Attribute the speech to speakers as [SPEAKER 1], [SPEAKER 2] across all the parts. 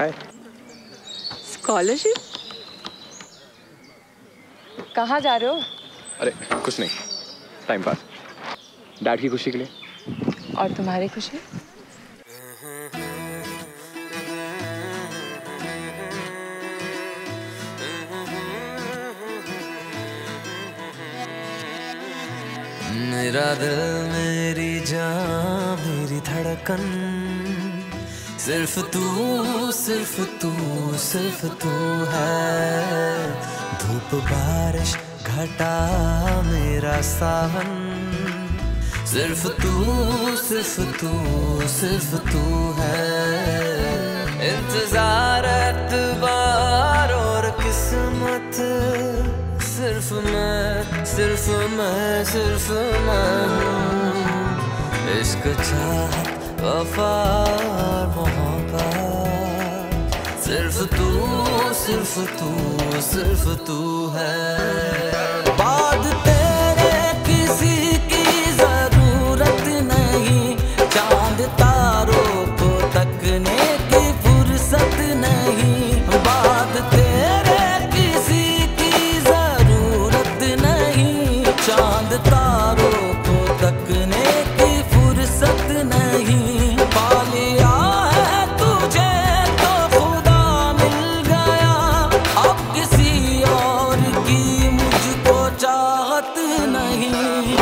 [SPEAKER 1] रखा है।
[SPEAKER 2] स्कॉलरशिप? कहाँ जा रहे हो?
[SPEAKER 1] अरे कुछ नहीं, टाइम पास, डैड की खुशी के लिए।
[SPEAKER 2] और तुम्हारी खुशी?
[SPEAKER 3] मेरा दिल, मेरी जान, मेरी धड़कन, सिर्फ तू, सिर्फ तू, सिर्फ तू है। धूप बारिश घटा मेरा सावन, सिर्फ तू, सिर्फ तू, सिर्फ तू है। इंतजार, एतबार और किस्मत, सिर्फ मैं, सिर्फ मैं, सिर्फ मैं हूँ। इश्क, चाहत, वफा और मोहब्बत, सिर्फ तू, सिर्फ तू, सिर्फ तू है। बाद तेरे किसी की जरूरत नहीं, चांद तारों को तकने की फुर्सत नहीं। बाद तेरे किसी की जरूरत नहीं, चांद तारों को तकने की फुर्सत नहीं। पा लिया है तुझे तो खुदा मिल गया, अब किसी और की मुझको चाहत नहीं।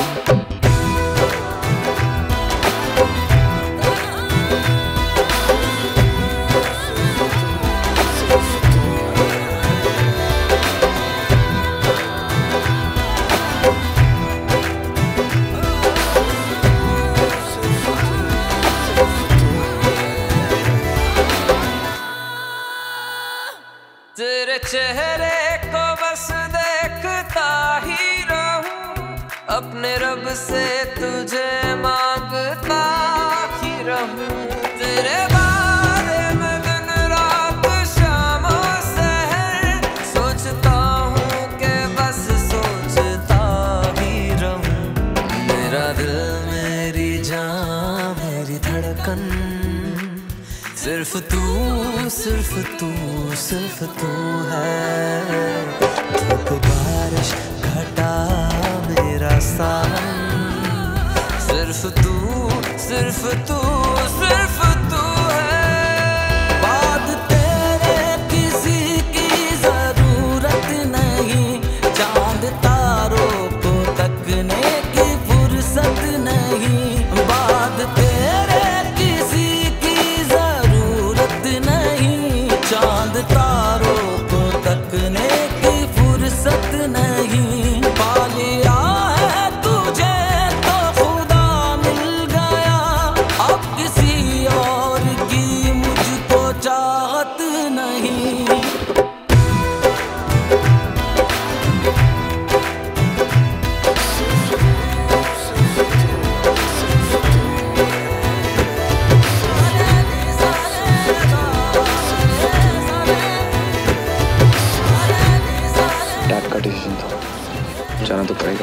[SPEAKER 3] तेरे चेहरे को बस देखता ही रहूं, अपने रब से तुझे मांगता ही रहूं। तेरे बारे में दिन रात शाम और सहर सोचता हूँ कि बस सोचता ही रहूं। मेरा दिल, मेरी जान, मेरी धड़कन, सिर्फ तू, सिर्फ तू, सिर्फ तू है। धूप बारिश घटा मेरा सावन, सिर्फ तू, सिर्फ तू, सिर्फ तू है। बाद तेरे किसी की जरूरत नहीं, चांद तारों को तकने की फुर्सत नहीं। बाद तेरे किसी की जरूरत नहीं, चांद तारों को तकने की फुर्सत नहीं। पा लिया है तुझे तो खुदा मिल गया, अब किसी और की मुझको चाहत नहीं।
[SPEAKER 1] डैड का डिसीजन था, जाना तो पड़ेगा।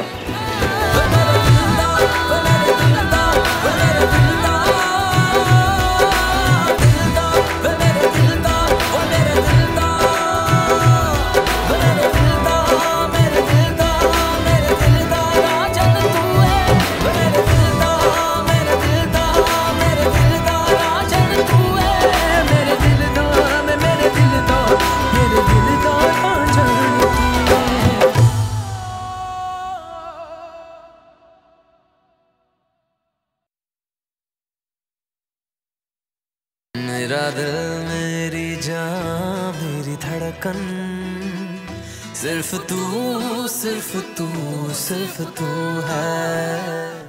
[SPEAKER 3] मेरा दिल, मेरी जान, मेरी धड़कन, सिर्फ तू, सिर्फ तू, सिर्फ तू है।